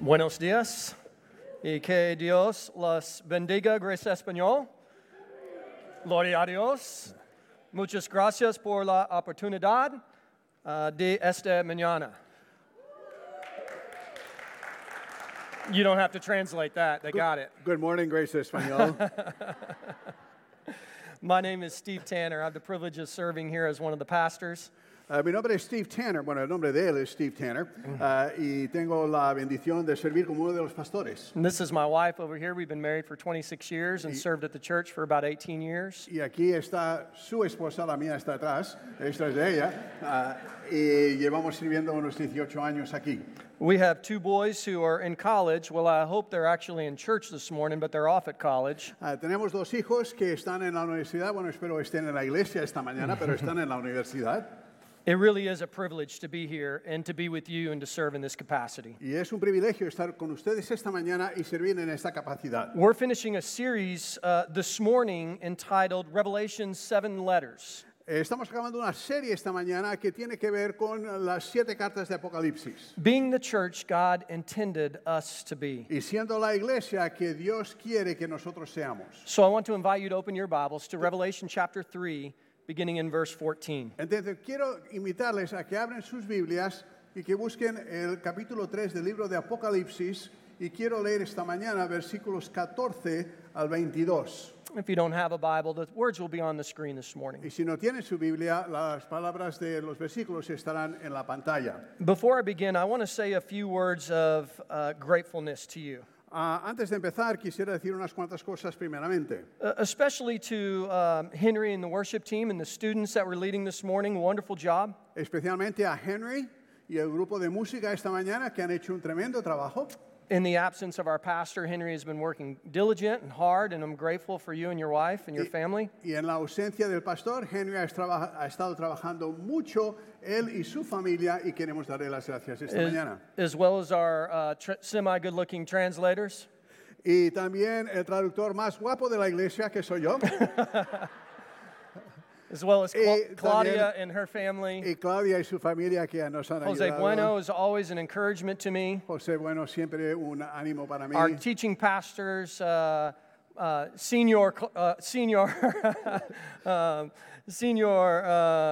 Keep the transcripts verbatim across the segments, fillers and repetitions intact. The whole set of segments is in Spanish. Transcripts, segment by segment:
Buenos días y que Dios los bendiga. Gracias, Español. Gloria a Dios. Muchas gracias por la oportunidad uh, de esta mañana. You don't have to translate that. They Good, got it. Good morning, Grace Español. My name is Steve Tanner. I have the privilege of serving here as one of the pastors. Uh, mi nombre es Steve Tanner. Bueno, el nombre de él es Steve Tanner. Uh, y tengo la bendición de servir como uno de los pastores. And this is my wife over here. We've been married for twenty-six years and Y- served at the church for about eighteen years. Y aquí está su esposa, la mía está atrás. Esta es de ella. Uh, y llevamos sirviendo unos dieciocho años aquí. We have two boys who are in college. Well, I hope they're actually in church this morning, but they're off at college. Uh, tenemos dos hijos que están en la universidad. Bueno, espero estén en la iglesia esta mañana, pero están en la universidad. It really is a privilege to be here and to be with you and to serve in this capacity. Y es un privilegio estar con ustedes esta mañana y servir en esta capacidad. We're finishing a series uh, this morning entitled Revelation's Seven Letters. Eh, Estamos acabando una serie esta mañana que tiene que ver con las siete cartas de Apocalipsis. Being the church God intended us to be. Y siendo la iglesia que Dios quiere que nosotros seamos. So I want to invite you to open your Bibles to Revelation chapter three, beginning in verse fourteen. Entonces, quiero invitarles a que abren sus Biblias y que busquen el capítulo tres del libro de Apocalipsis. Y quiero leer esta mañana versículos catorce al veintidós. If you don't have a Bible, the words will be on the screen this morning. Y si no tienen su Biblia, las palabras de los versículos estarán en la pantalla. Before I begin, I want to say a few words of uh, gratefulness to you. Ah, antes de empezar, quisiera decir unas cuantas cosas primeramente. Uh, especially to um, Henry and the worship team and the students that were leading this morning. Wonderful job. Especialmente a Henry y el grupo de música esta mañana que han hecho un tremendo trabajo. In the absence of our pastor, Henry has been working diligent and hard, and I'm grateful for you and your wife and your Y- family. Y en la ausencia del pastor, Henry ha, traba- ha estado trabajando mucho, él y su familia, y queremos darle las gracias esta As, mañana. as well as our uh, tr- semi-good-looking translators. Y también el traductor más guapo de la iglesia, que soy yo, As well as Cla- Y Claudia también- and her family. y Claudia y su familia que nos han Jose ayudado. Bueno is always an encouragement to me. José Bueno, siempre un ánimo para mí. Our teaching pastors, uh, uh, senior, Cl- uh, senior, um, senior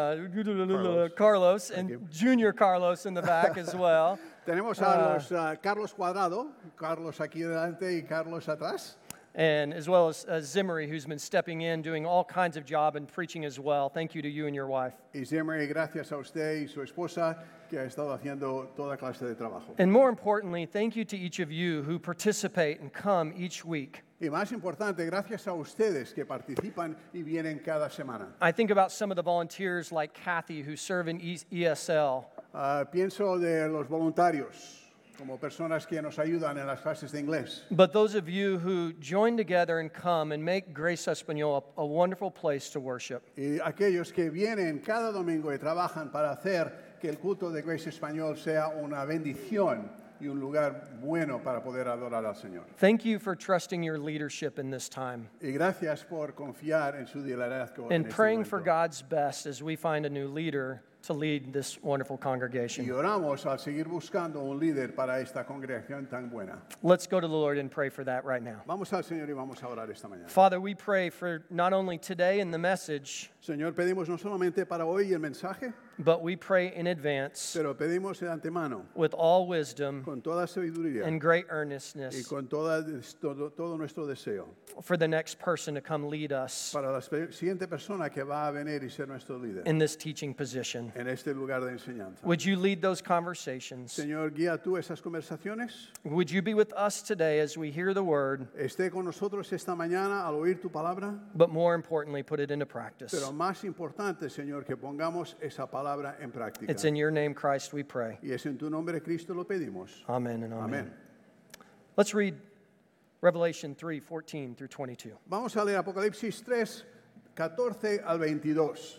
uh, Carlos, and you. junior Carlos in the back as well. Tenemos a los ah, Carlos Cuadrado, Carlos aquí delante y Carlos atrás. And as well as uh, Zimmery, who's been stepping in, doing all kinds of job and preaching as well. Thank you to you and your wife. Y Zimmery, gracias a usted y su esposa que ha estado haciendo toda clase de trabajo. And more importantly, thank you to each of you who participate and come each week. Y más importante, gracias a ustedes que participan y vienen cada semana. I think about some of the volunteers like Kathy who serve in E- ESL. Ah, pienso de los voluntarios como personas que nos ayudan en las clases de inglés. But those of you who join together and come and make Grace Español a, a wonderful place to worship. Y aquellos que vienen cada domingo y trabajan para hacer que el culto de Grace Español sea una bendición y un lugar bueno para poder adorar al Señor. Thank you for trusting your leadership in this time Y gracias por confiar en su liderazgo. en and este praying for momento. God's best as we find a new leader to lead this wonderful Y congregation. oramos al seguir buscando un líder para esta congregación tan buena. Let's go to the Lord and pray for that right now. Vamos al Señor y vamos a orar esta mañana. Father, we pray for not only today and the message, Señor, pedimos no solamente para hoy el mensaje, but we pray in advance pero pedimos de antemano, with all wisdom con toda sabiduría and great y earnestness con toda, todo, todo nuestro deseo, for the next person to come lead us para la spe- siguiente persona que va a venir y ser nuestro líder in this teaching position. en este lugar de enseñanza. Would you lead those conversations? Señor, guía tú esas conversaciones. Would you be with us today as we hear the word, Esté con nosotros esta mañana al oír tu palabra, but more importantly, put it into practice? pero más importante, Señor, que pongamos esa palabra en práctica. It's in your name, Christ, we pray. Y es en tu nombre, Cristo, lo pedimos. Amen and amen. Amén. Let's read Revelation three, fourteen through twenty-two. Vamos a leer Apocalipsis tres, catorce al veintidós.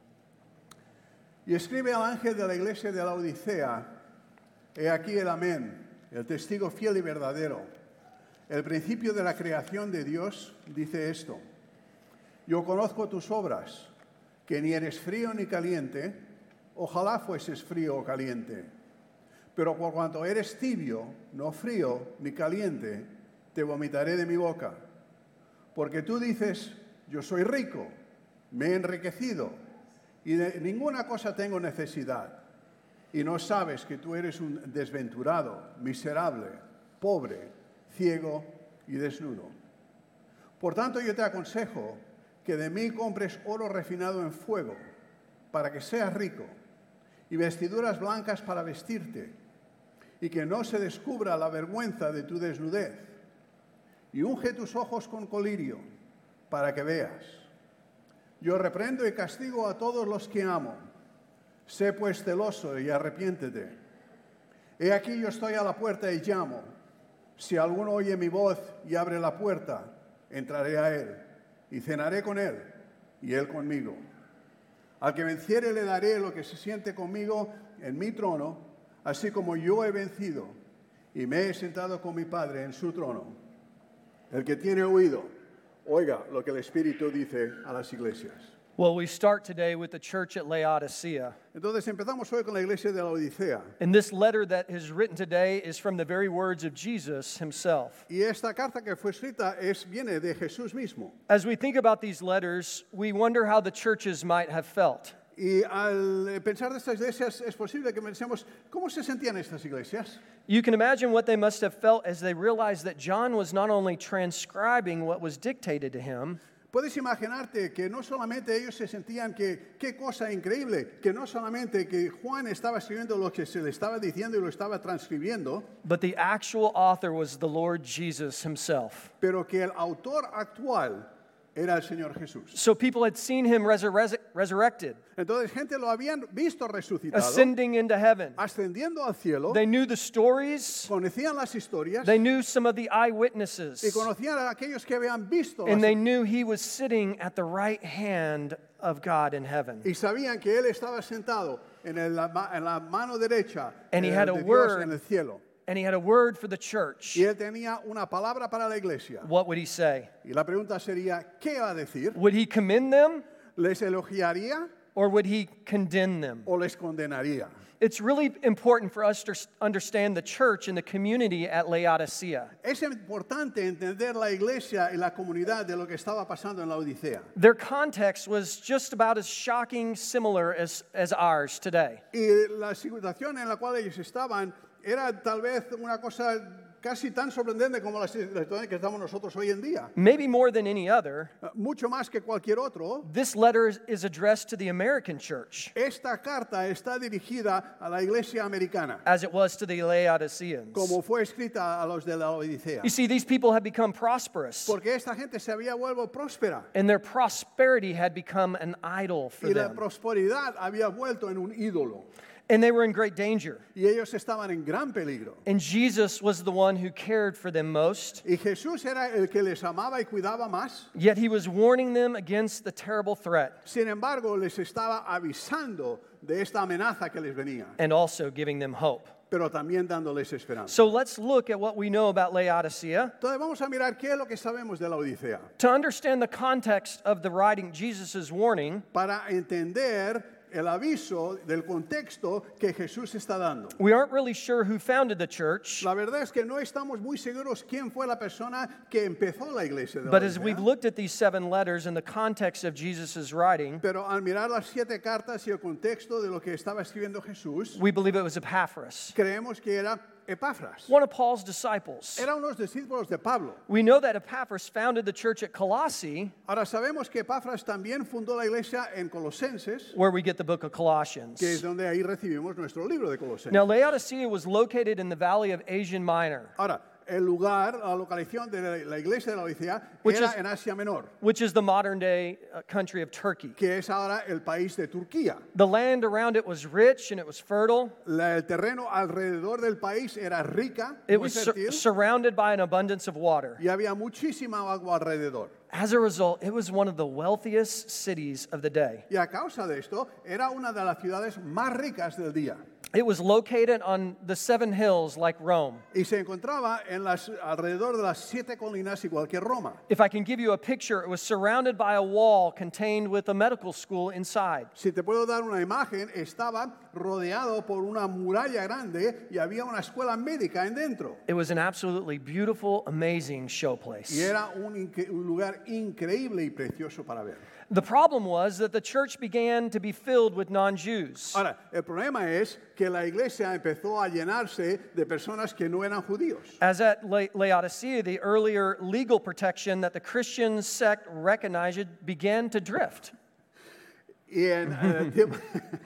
Y escribe al ángel de la iglesia de la Odisea, he aquí el amén, el testigo fiel y verdadero. El principio de la creación de Dios dice esto: yo conozco tus obras, que ni eres frío ni caliente, ojalá fueses frío o caliente. Pero por cuanto eres tibio, no frío ni caliente, te vomitaré de mi boca. Porque tú dices, yo soy rico, me he enriquecido, y de ninguna cosa tengo necesidad. Y no sabes que tú eres un desventurado, miserable, pobre, ciego y desnudo. Por tanto, yo te aconsejo que de mí compres oro refinado en fuego, para que seas rico, y vestiduras blancas para vestirte, y que no se descubra la vergüenza de tu desnudez. Y unge tus ojos con colirio, para que veas. Yo reprendo y castigo a todos los que amo. Sé pues celoso y arrepiéntete. He aquí yo estoy a la puerta y llamo. Si alguno oye mi voz y abre la puerta, entraré a él y cenaré con él y él conmigo. Al que venciere le daré lo que se siente conmigo en mi trono, así como yo he vencido y me he sentado con mi Padre en su trono. El que tiene oído, oiga lo que el Espíritu dice a las iglesias. Well, we start today with the church at Laodicea. Entonces empezamos hoy con la iglesia de la Odisea. And this letter that is written today is from the very words of Jesus himself. Y esta carta que fue escrita es, viene de Jesús mismo. As we think about these letters, we wonder how the churches might have felt. Y al pensar de estas iglesias es posible que pensemos, ¿cómo se sentían estas iglesias? You can imagine what they must have felt as they realized that John was not only transcribing what was dictated to him, Puedes imaginarte que no solamente ellos se sentían que, qué cosa increíble, que no solamente que Juan estaba escribiendo lo que se le estaba diciendo y lo estaba transcribiendo, but the actual author was the Lord Jesus himself. pero que el autor actual era el Señor Jesús. So people had seen him resurre- resurrected, Entonces, gente lo habían visto resucitado, ascending into heaven. ascendiendo al cielo, They knew the stories, conocían las historias they knew some of the y eyewitnesses, conocían a aquellos que habían visto and las- they knew he was sitting at the right hand of God in heaven. y sabían que él estaba sentado en, el- en la mano derecha And he eh, had a de Dios word. en el cielo. And he had a word for the church. Y él tenía una palabra para la iglesia. What would he say? Y la pregunta sería, ¿qué va a decir? Would he commend them ¿Les elogiaría or would he condemn them? o les condenaría? It's really important for us to understand the church and the community at Laodicea. Es importante entender la iglesia y la comunidad de lo que estaba pasando en la Odisea. Their context was just about as shocking, similar as, as ours today. Y la situación en la cual ellos estaban era tal vez una cosa casi tan sorprendente como la situación que estamos nosotros hoy en día. Maybe more than any other, Mucho más que cualquier otro, this letter is- is addressed to the American church esta carta está dirigida a la iglesia americana, as it was to the Laodiceans. como fue escrita a los de la Odisea. You see, these people had become prosperous, Porque esta gente se había vuelto próspera and their prosperity had become an idol for y la them. prosperidad había vuelto en un ídolo. And they were in great danger. Y ellos estaban en gran peligro. And Jesus was the one who cared for them most. Y Jesús era el que les amaba y cuidaba más. Yet he was warning them against the terrible threat Sin embargo, les estaba avisando de esta amenaza que les venía, and also giving them hope. pero también dándoles esperanza. So let's look at what we know about Laodicea. Entonces vamos a mirar qué es lo que sabemos de la Odisea. To understand the context of the writing, Jesus' warning, Para entender el aviso del contexto que Jesús está dando. we aren't really sure who founded the church, La verdad es que no estamos muy seguros quién fue la persona que empezó la iglesia de la but as we've Odisea. looked at these seven letters in the context of Jesus' writing, Pero al mirar las siete cartas y el contexto de lo que estaba escribiendo Jesús, we believe it was Epaphras, creemos que era Epafras. one of Paul's disciples. Era unos discípulos de Pablo. We know that Epaphras founded the church at Colossae, Ahora sabemos que Epafras también fundó la iglesia en Colosenses, where we get the book of Colossians. que es donde ahí recibimos nuestro libro de Colosenses. Now, Laodicea was located in the valley of Asia Minor, Ahora, el lugar, la localización de la- la iglesia de la Odisea Which era is- en Asia Menor, which is the modern day uh, country of Turkey. que es ahora el país de Turquía. The land around it was rich and it was fertile. La- el terreno alrededor del país era rica, It muy was sur- fértil, surrounded by an abundance of water. y había muchísima agua alrededor. As a result, it was one of the wealthiest cities of the day. Y a causa de esto, era una de las ciudades más ricas del día. It was located on the seven hills like Rome. Y se encontraba en las, alrededor de las siete colinas igual que Roma. If I can give you a picture, it was surrounded by a wall contained with a medical school inside. Si te puedo dar una imagen, estaba rodeado por una muralla grande y había una escuela médica en dentro. It was an absolutely beautiful, amazing Y showplace. era un, incre- un lugar increíble y precioso para ver. The problem was that the church began to be filled with non-Jews. Ahora, el problema es que la iglesia empezó a llenarse de personas que no eran judíos. As at La- Laodicea, the earlier legal protection that the Christian sect recognized began to drift. Y en, en el tiempo,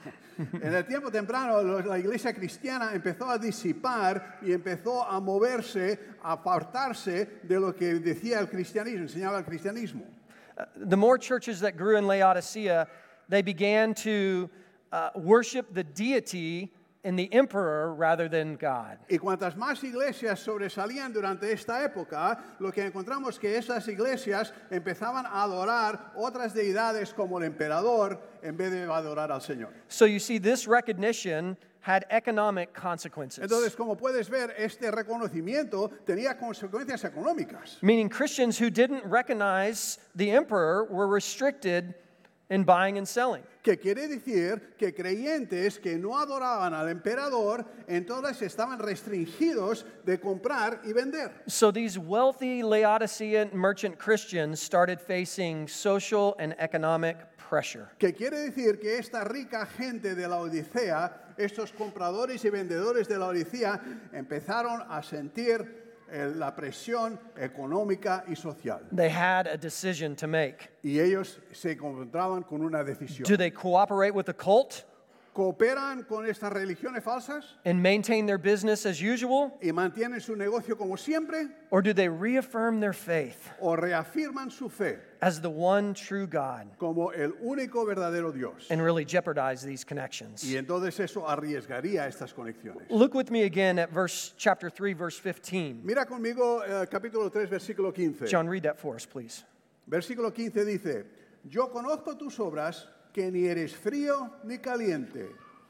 en el tiempo temprano lo- la iglesia cristiana empezó a disipar y empezó a moverse, a apartarse de lo que decía el cristianismo, enseñaba el cristianismo. Uh, the more churches that grew in Laodicea, they began to uh, worship the deity in the emperor rather than God. Y cuantas más iglesias sobresalían durante esta época, lo que encontramos que esas iglesias empezaban a adorar otras deidades como el emperador en vez de adorar al Señor. So you see, this recognition had economic consequences. Entonces, como puedes ver, este reconocimiento tenía consecuencias económicas. Meaning Christians who didn't recognize the emperor were restricted in buying and selling. Que quiere decir que creyentes que no adoraban al emperador, entonces estaban restringidos de comprar y vender. So these wealthy Laodicean merchant Christians started facing social and economic pressure. Que quiere decir que esta rica gente de la Odisea, estos compradores y vendedores de la Odisea, empezaron a sentir eh, la presión económica y social. They had a decision to make. Y ellos se encontraban con una decisión. Do they cooperate with the cult ¿Cooperan con estas religiones falsas and maintain their business as usual? y mantienen su negocio como siempre? Or do they reaffirm their faith ¿O reafirman su fe as the one true God como el único verdadero Dios? and really jeopardize these connections? Y entonces eso arriesgaría estas conexiones. Look with me again at verse chapter three, verse fifteen. Mira conmigo eh, capítulo tres, versículo quince. John, read that for us, please. Versículo quince dice, yo conozco tus obras, que ni eres frío ni caliente.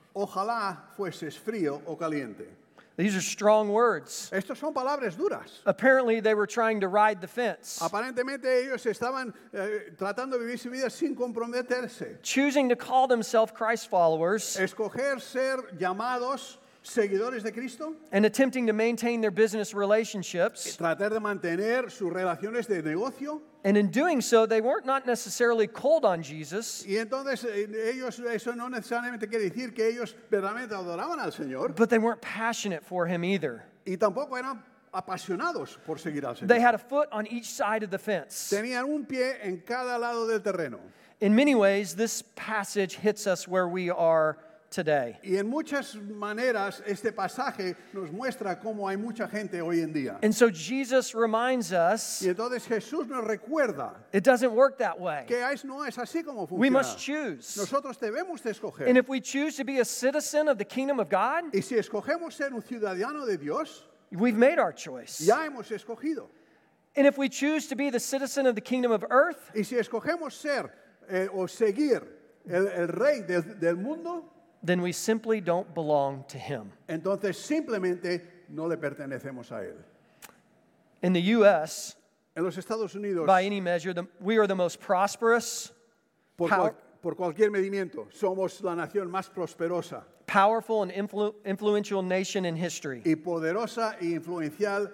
Ojalá fueses frío o caliente. These are strong words. Estas son palabras duras. Apparently, they were trying to ride the fence, Aparentemente ellos estaban eh, tratando de vivir su vida sin comprometerse. choosing to call themselves Christ followers Escoger ser llamados seguidores de Cristo, and attempting to maintain their business relationships. tratar de mantener sus relaciones de negocio. And in doing so, they weren't not necessarily cold on Jesus, Y entonces eh, ellos, eso no necesariamente quiere decir que ellos verdaderamente adoraban al Señor but they weren't passionate for him either. y tampoco eran apasionados por seguir al Señor. They had a foot on each side of the fence. Tenían un pie en cada lado del terreno. In many ways, this passage hits us where we are today. Y en muchas maneras este pasaje nos muestra cómo hay mucha gente hoy en día. And so Jesus reminds us Y entonces Jesús nos recuerda it doesn't work that way. que es- no es así como We funciona. must choose. Nosotros debemos de escoger. And if we choose to be a citizen of the kingdom of God, Y si escogemos ser un ciudadano de Dios, we've made our choice. ya hemos escogido. And if we choose to be the citizen of the kingdom of earth, Y si escogemos ser eh, o seguir el, el rey del, del mundo, then we simply don't belong to him. entonces simplemente no le pertenecemos a él. In the U S, En los Estados Unidos, by any measure, the, we are the most prosperous, por, power- cual- por cualquier medimiento, somos la nación más prosperosa powerful, and influ- influential nation in history. y poderosa e influencial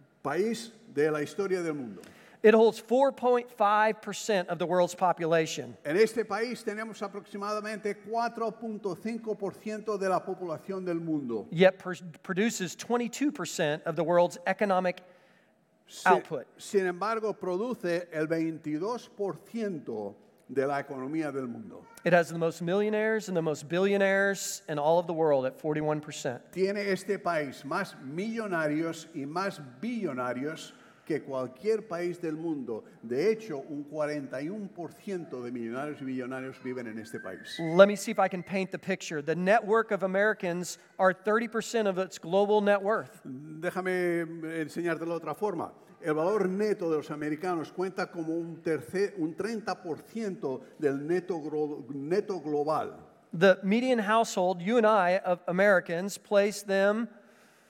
país de la historia del mundo. It holds four point five percent of the world's population. En este país tenemos aproximadamente cuatro punto cinco por ciento de la población del mundo. Yet pr- produces twenty-two percent of the world's economic Sin, output. sin embargo, produce el veintidós por ciento de la economía del mundo. It has the most millionaires and the most billionaires in all of the world at forty-one percent. Tiene este país más millonarios y más billonarios que cualquier país del mundo. De hecho, un cuarenta y uno por ciento de millonarios y billonarios viven en este país. Let me see if I can paint the picture. The network of Americans are thirty percent of its global net worth. Déjame enseñarte de otra forma. El valor neto de los americanos cuenta como un, tercer, un treinta por ciento del neto, gro- neto global. The median household, you and I, of Americans, place them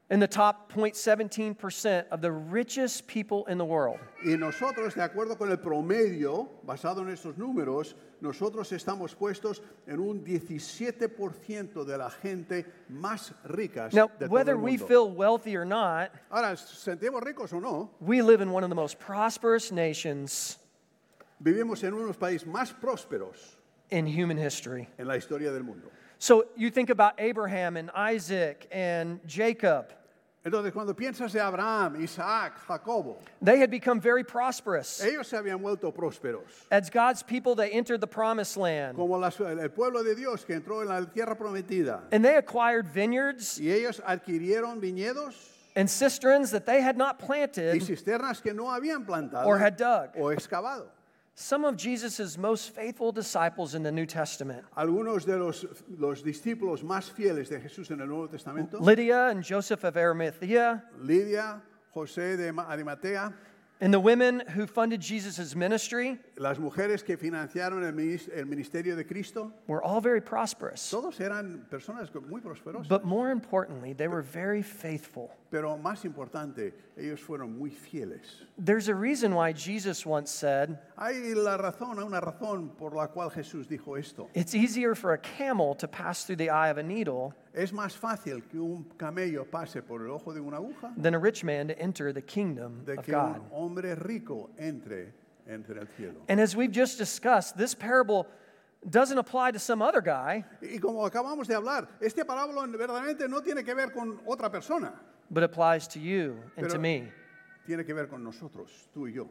in the top zero point one seven percent of the richest people in the world. Y nosotros, de acuerdo con el promedio, basado en estos números, nosotros estamos puestos en un diecisiete por ciento de la gente más ricas Now, de todo whether el we mundo. feel wealthy or not, Ahora, sentimos ricos o no, we live in one of the most prosperous nations vivimos en unos países más prósperos in human history. en la historia del mundo. So you think about Abraham and Isaac and Jacob. Entonces, cuando piensas de Abraham, Isaac, Jacobo, They had become very prosperous. ellos se habían vuelto prósperos. As God's people, they entered the promised land. Como las- el pueblo de Dios que entró en la tierra prometida. And they acquired vineyards Y ellos adquirieron viñedos and cisterns that they had not y planted cisternas que no habían plantado or had dug. o excavado. Some of Jesus' most faithful disciples in the New Testament, Algunos de los, los discípulos más fieles de Jesús en el Nuevo Testamento, Lydia and Joseph of Arimathea, Lidia, José de Ma- Arimatea, and the women who funded Jesus' ministry, las mujeres que financiaron el minis- el ministerio de Cristo, were all very prosperous. todos eran personas muy prósperos. But more importantly, they were very faithful. Pero más importante, ellos fueron muy fieles. There's a reason why Jesus once said, Hay la razón, hay una razón por la cual Jesús dijo esto. it's easier for a camel to pass through the eye of a needle Es más fácil que un camello pase por el ojo de una aguja than a rich man to enter the kingdom de of que God. un hombre rico entre, entre el cielo. And as we've just discussed, this parable doesn't apply to some other guy, Y como acabamos de hablar, este parábola verdaderamente no tiene que ver con otra persona, but applies to you and Pero- to me. tiene que ver con nosotros, tú y yo.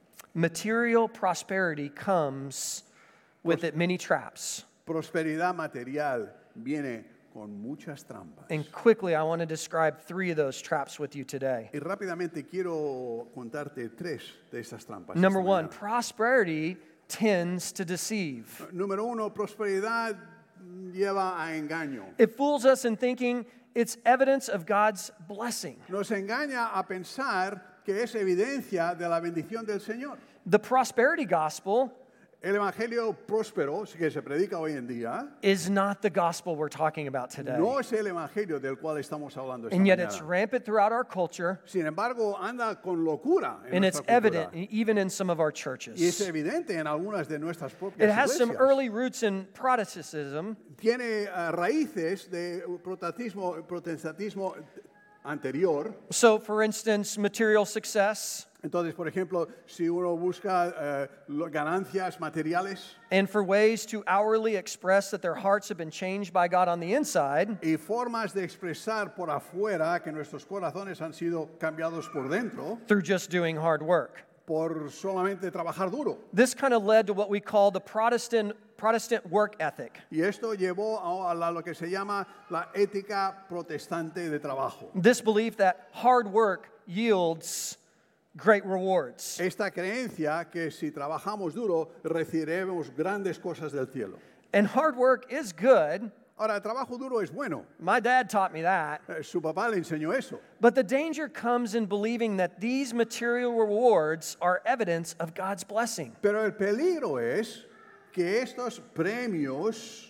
Material prosperity comes with it many traps. Prosperidad material viene con muchas trampas. And quickly, I want to describe three of those traps with you today. Y rápidamente quiero contarte tres de esas trampas. Number esta one, mañana. prosperity tends to deceive. Número uno, prosperidad lleva a engaño. It fools us in thinking it's evidence of God's blessing. Nos engaña a pensar que es evidencia de la bendición del Señor. The prosperity gospel El evangelio próspero que se predica hoy en día is not the gospel we're talking about today. no es el evangelio del cual estamos hablando esta And yet it's mañana. rampant throughout our culture, Sin embargo, anda con locura en and it's nuestra cultura. evident even in some of our Y es churches. evidente en algunas de nuestras propias It has some iglesias. early roots in Protestantism, Tiene eh, raíces de protestantismo, protestantismo anterior. so for instance, material success, Entonces, por ejemplo, si uno busca eh, lo- ganancias materiales and for ways to outwardly express that their hearts have been changed by God on the inside, y formas de expresar por afuera que nuestros corazones han sido cambiados por dentro through just doing hard work. por solamente trabajar duro. This kind of led to what we call the Protestant Protestant work ethic. Y esto llevó a, a la- lo que se llama la ética protestante de trabajo. This belief that hard work yields great rewards. Esta creencia que si trabajamos duro recibiremos grandes cosas del cielo. And hard work is good. Ahora, el trabajo duro es bueno. My dad taught me that. Eh, Su papá le enseñó eso. But the danger comes in believing that these material rewards are evidence of God's blessing. Pero el peligro es que estos premios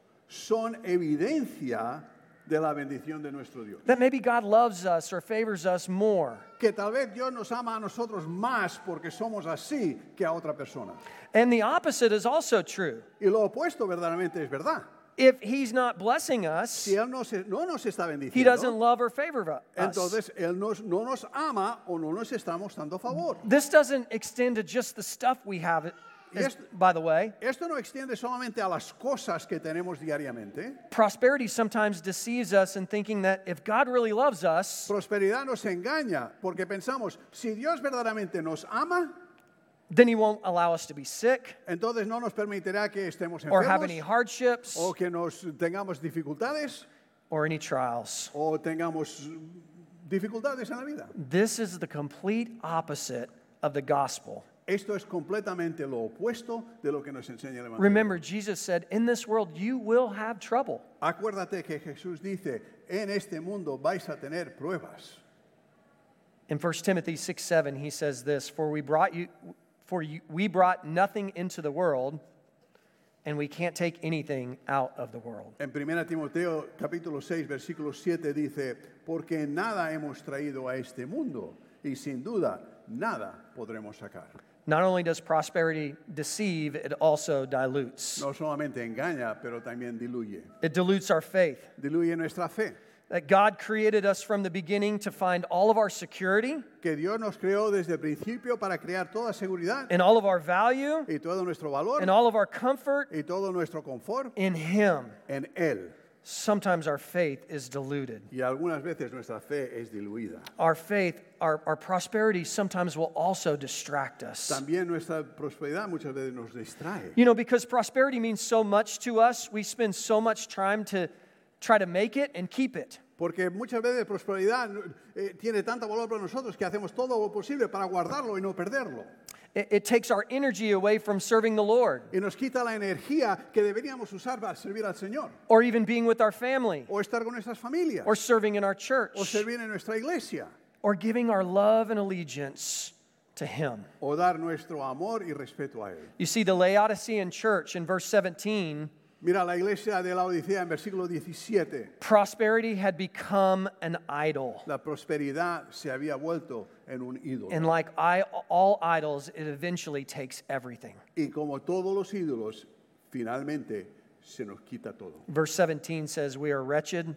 son evidencia de la bendición de nuestro Dios. That maybe God loves us or favors us more. Que tal vez Dios nos ama a nosotros más porque somos así que a otra persona. And the opposite is also true. Y lo opuesto verdaderamente es verdad. If He's not blessing us, Si Él no, se- no nos está He doesn't bendiciendo, love or favor us. entonces Él nos- no nos ama o no nos estamos dando favor. This doesn't extend to just the stuff we have, as- Yes. by the way. Esto no extiende solamente a las cosas que tenemos diariamente. Prosperity sometimes deceives us in thinking that if God really loves us, Prosperidad nos engaña porque pensamos, si Dios verdaderamente nos ama, then He won't allow us to be sick entonces no nos permitirá que estemos or have any enfermos hardships o que nos tengamos dificultades or any trials. o tengamos dificultades en la vida. This is the complete opposite of the gospel. Esto es completamente lo opuesto de lo que nos enseña el Evangelio. Remember, Jesus said, in this world you will have trouble. Acuérdate que Jesús dice, en este mundo vais a tener pruebas. In First Timothy six seven, he says this, For we brought you for you, we brought nothing into the world, and we can't take anything out of the world. En primera Timoteo capítulo seis, versículo siete dice, porque nada hemos traído a este mundo y sin duda nada podremos sacar. Not only does prosperity deceive, it also dilutes. No solamente engaña, pero también diluye. It dilutes our faith. Diluye nuestra fe. That God created us from the beginning to find all of our security Que Dios nos creó desde el principio para crear toda seguridad and all of our value y todo nuestro valor and all of our comfort y todo nuestro confort in Him. en Él. Sometimes our faith is diluted. Y algunas veces nuestra fe es diluida. Our faith, our, our prosperity sometimes will also distract us. También nuestra prosperidad muchas veces nos distrae. You know, because prosperity means so much to us, we spend so much time to try to make it and keep it. Porque muchas veces prosperidad eh, tiene tanta valor para nosotros que hacemos todo lo posible para guardarlo y no perderlo. It, it takes our energy away from serving the Lord Y nos quita la energía que deberíamos usar para servir al Señor. or even being with our family O estar con nuestras familias. or serving in our O church servir en nuestra iglesia. or giving our love and allegiance to Him. O dar nuestro amor y respeto a Él. You see, the Laodicean church in verse seventeen, Mira la iglesia de la Odisea en versículo diecisiete. prosperity had become an idol. La prosperidad se había vuelto en un ídolo. And like I, all idols, it eventually takes everything. Y como todos los ídolos, finalmente se nos quita todo. Verse seventeen says, we are wretched,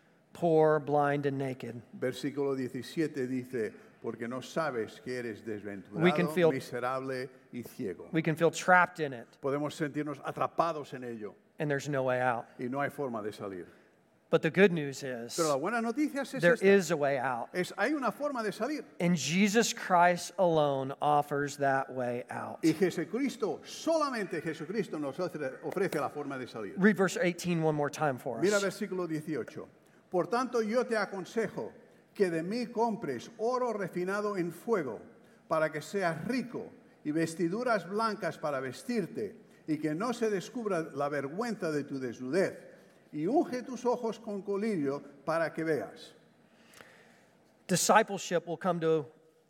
poor, blind, and naked. Versículo diecisiete dice, porque no sabes que eres We can desventurado, feel- miserable y ciego. We can feel trapped in it, Podemos sentirnos atrapados en ello and there's no way out. y no hay forma de salir. But the good news is, Pero la buena noticia es there esta. is a way out. Es, hay una forma de salir. And Jesus Christ alone offers that way out. Y Jesucristo, solamente Jesucristo nos ofre, ofrece la forma de salir. Read verse eighteen one more time for Mira us. versículo dieciocho. Por tanto, yo te aconsejo que de mí compres oro refinado en fuego, para que seas rico, y vestiduras blancas para vestirte, y que no se descubra la vergüenza de tu desnudez, y unge tus ojos con colirio para que veas. Discipleship will come to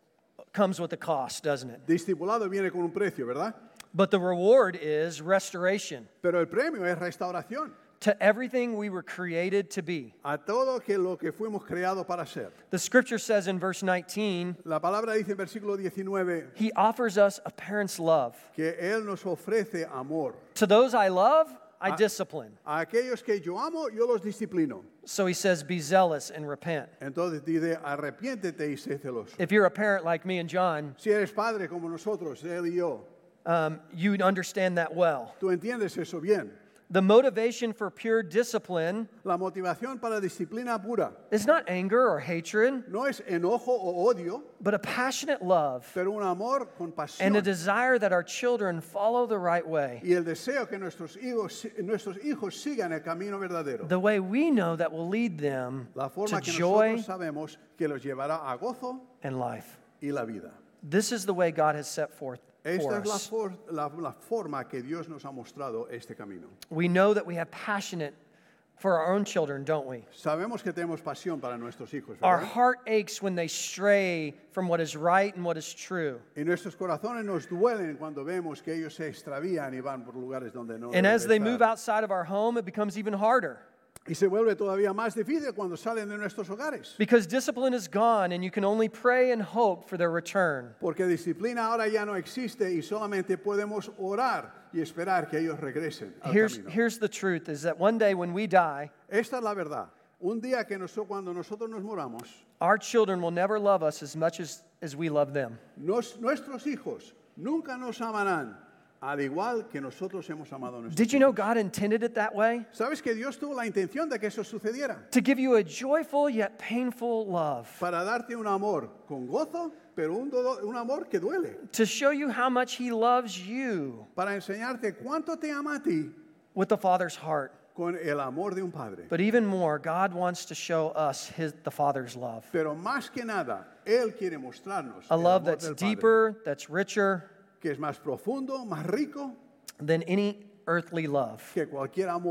comes with a cost, doesn't it? Discipulado viene con un precio, ¿verdad? But the reward is restoration Pero el premio es restauración to everything we were created to be. a todo que lo que fuimos creados para ser. The scripture says in verse nineteen, La palabra dice en versículo diecinueve He offers us a parent's love. que Él nos ofrece amor. To those I love, I Ah. discipline. A aquellos que yo amo, yo los disciplino. So he says, be zealous and repent. Entonces dice, arrepiéntete y sé celoso. If you're a parent like me and John, Si eres padre como nosotros, él y yo, um, you understand that well. tú entiendes eso bien. The motivation for pure discipline La motivación para disciplina pura is not anger or hatred, no es enojo o odio, but a passionate love pero un amor con and a pasión desire that our children follow the right way, y el deseo que nuestros hijos, nuestros hijos sigan el camino verdadero. the way we know that will lead them La to forma que joy nosotros sabemos que los llevará a gozo and life. y la vida. This is the way God has set forth for Esta es la, us. for- la- la forma que Dios nos ha mostrado este camino. We know that we have passionate for our own children, don't we? Sabemos que tenemos pasión para nuestros hijos, Our ¿verdad? heart aches when they stray from what is right and what is true. Y nuestros corazones nos duelen cuando vemos que ellos se extravían y van por lugares donde no And deben as de they estar. move outside of our home, it becomes even harder Y se vuelve todavía más difícil cuando salen de nuestros hogares. because discipline is gone and you can only pray and hope for their return. Porque disciplina ahora ya no existe y solamente podemos orar y esperar que ellos regresen al Here's, camino. here's the truth is that one day when we die, Esta es la verdad. Un día que nosotros, cuando nosotros nos moramos, our children will never love us as much as, as we love them. nos- nuestros hijos nunca nos amarán al igual que nosotros hemos amado a nuestros Did you know hijos. God intended it that way? ¿Sabes que Dios tuvo la intención de que eso sucediera? To give you a joyful yet painful love. Para darte un amor con gozo, pero un, do- un amor que duele. To show you how much He loves you Para enseñarte cuánto te ama a ti with the Father's heart. con el amor de un padre. But even more, God wants to show us his, the Father's love. Pero más que nada, Él quiere mostrarnos A el love amor that's del Padre, deeper, that's richer que es más profundo, más rico than any earthly love. que cualquier amor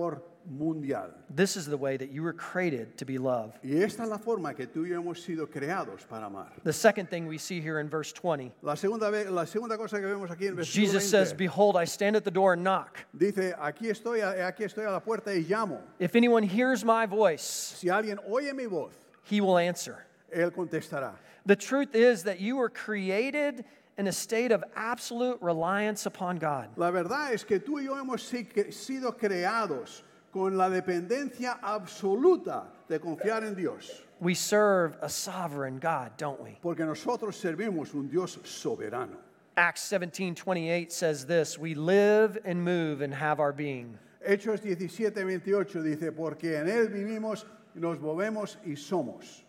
mundial. This is the way that you were created to be loved. Y esta es la forma que tú y yo hemos sido creados para amar. The second thing we see here in verse twenty, La segunda, vez, la segunda cosa que vemos aquí en versículo Jesus says, veinte, "Behold, I stand at the door and knock. dice, aquí estoy, aquí estoy a la puerta y llamo. If anyone hears my voice, Si alguien oye mi voz, he will answer." él contestará. The truth is that you were created in a state of absolute reliance upon God. La verdad es que tú y yo hemos si- que- sido creados con la dependencia absoluta de confiar en Dios. We serve a sovereign God, don't we? Porque nosotros servimos un Dios soberano. Acts seventeen twenty-eight says this, "We live and move and have our being." Hechos diecisiete veintiocho dice, porque en Él vivimos, nos movemos y somos.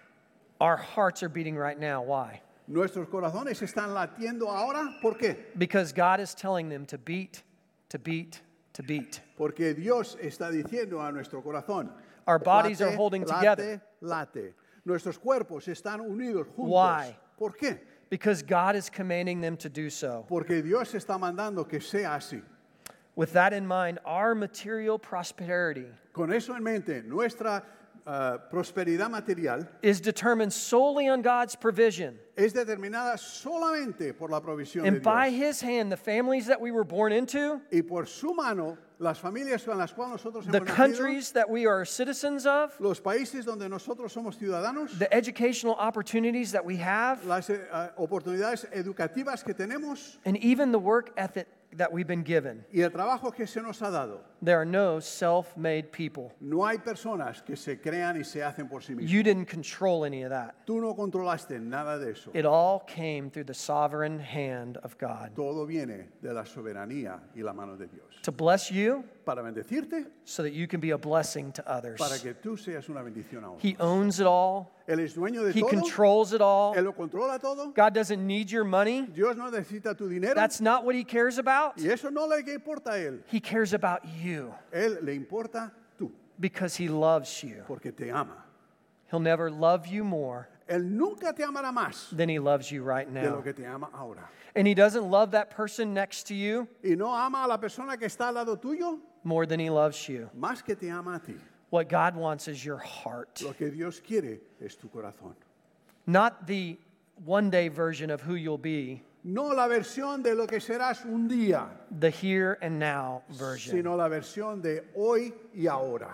Our hearts are beating right now. Why? Nuestros corazones están latiendo ahora. ¿Por qué? Because God is telling them to beat, to beat, to beat. Porque Dios está diciendo a nuestro corazón. Our bodies late, are holding late, together. Late. Nuestros cuerpos están unidos juntos. Why? ¿Por qué? Because God is commanding them to do so. Porque Dios está mandando que sea así. With that in mind, our material prosperity Con eso en mente, nuestra uh, prosperidad material is determined solely on God's provision. es determinada solamente por la provisión And de by Dios. His hand, the families that we were born into, Y por su mano, las familias con las cuales nosotros the hemos nacido, countries that we are citizens of, los países donde nosotros somos ciudadanos, the educational opportunities that we have, las eh, oportunidades educativas que tenemos and even the work ethic that we've been given. y el trabajo que se nos ha dado. There are no self-made people. No hay personas que se crean y se hacen por sí mismas. You didn't control any of that. Tú no controlaste nada de eso. It all came through the sovereign hand of God Todo viene de la soberanía y la mano de Dios. to bless you Para bendecirte, so that you can be a blessing to others. para que tú seas una bendición a otros. He owns it all. Él es dueño de He todo. controls it all. Él lo controla todo. God doesn't need your money. Dios no necesita tu dinero. That's not what He cares about. Y eso no le importa a Él. He cares about you Él le importa tú, because He loves you. porque te ama. He'll never love you more Él nunca te amará más than He loves you right de lo now. que te ama ahora. And He doesn't love that person next to you Y no ama a la persona que está al lado tuyo more than He loves you. más que te ama a ti. What God wants is your heart, Lo que Dios quiere es tu corazón. not the one day version of who you'll be, No la versión de lo que serás un día, the here and now version. sino la versión de hoy y ahora.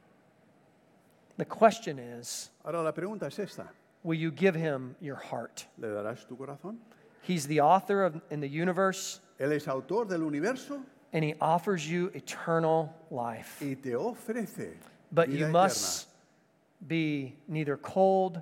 The question is, Ahora la pregunta es esta. will you give Him your heart? ¿Le darás tu corazón? He's the author of in the universe, Él es autor del universo and He offers you eternal life. y te ofrece But vida you eterna. must be neither cold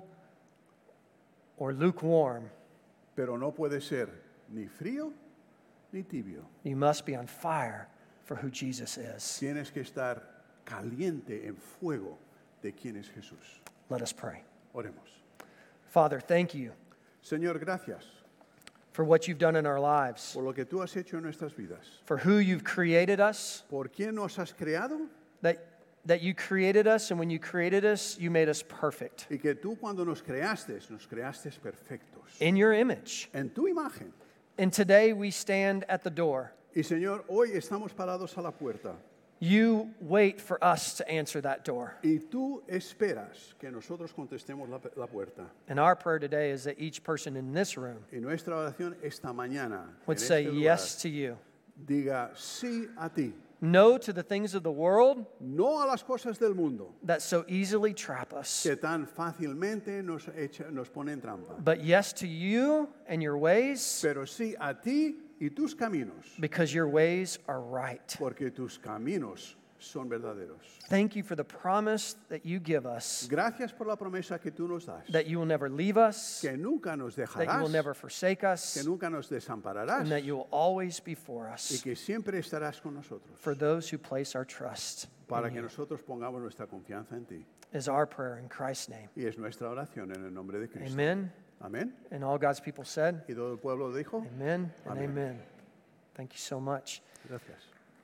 or lukewarm. Pero no puede ser ni frío ni tibio. You must be on fire for who Jesus is. Tienes que estar caliente en fuego de quién es Jesús. Let us pray. Oremos. Father, thank you Señor, gracias for what you've done in our lives, por lo que tú has hecho en nuestras vidas. for who you've created us, ¿Por quién nos has creado? that, that you created us, and when you created us, you made us perfect Y que tú cuando nos creaste, nos creaste perfectos. in your image. En tu imagen. And today we stand at the door. Y Señor, hoy estamos parados a la puerta. You wait for us to answer that door. Y tú esperas que nosotros contestemos la, la puerta. And our prayer today is that each person in this room Y nuestra oración esta mañana would en say este lugar, yes to you. diga sí a ti. No to the things of the world No a las cosas del mundo that so easily trap us, que tan fácilmente nos, echa, nos ponen trampa. but yes to you and your ways, Pero sí a ti y tus caminos, because your ways are right. porque tus caminos son verdaderos. Thank you for the promise that you give us Gracias por la promesa que tú nos das, that you will never leave us, que nunca nos that you dejarás, will never forsake que us, nunca nos desampararás and that you will always be for y us, que siempre estarás con nosotros for those who place our trust para in que you. nosotros pongamos nuestra confianza en ti. Is our prayer in Christ's name. Y es nuestra oración en el nombre de Cristo. Amen. Amén. And all God's people said, Y todo el pueblo dijo, amen and Amen. amen. Thank you so much. gracias.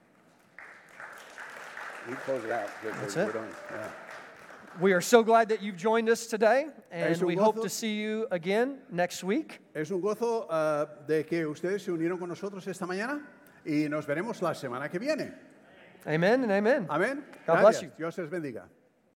We close it out. That's We're it. done. Yeah. We are so glad that you've joined us today, and Es un we hope gozo. to see you again next week. Es un gozo ah, de que ustedes se unieron con nosotros esta mañana y nos veremos la semana que viene. Amen and amen. Amén. God bless Gracias. you. Dios les bendiga.